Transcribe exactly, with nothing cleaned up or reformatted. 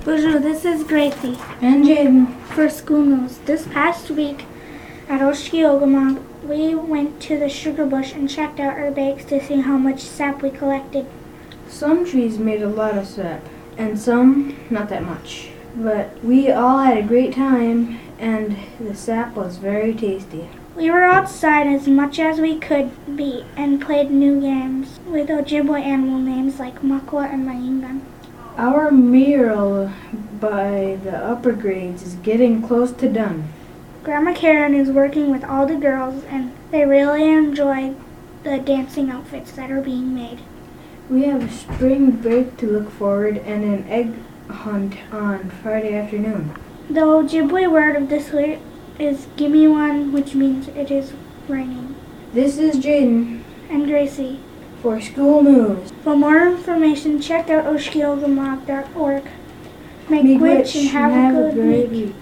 Bonjour, this is Gracie. And Jaden. For school news, this past week at Oshkiogamog, we went to the sugar bush and checked out our bags to see how much sap we collected. Some trees made a lot of sap, and some not that much. But we all had a great time, and the sap was very tasty. We were outside as much as we could be and played new games with Ojibwe animal names like Makwa and Maingan. Our mural by the upper grades is getting close to done. Grandma Karen is working with all the girls, and they really enjoy the dancing outfits that are being made. We have a spring break to look forward and an egg hunt on Friday afternoon. The Ojibwe word of this week is gimme one, which means it is raining. This is Jaden And Gracie. for school news. For more information, check out oshkiogamog dot org. Make Make witch and have, a good great week. week.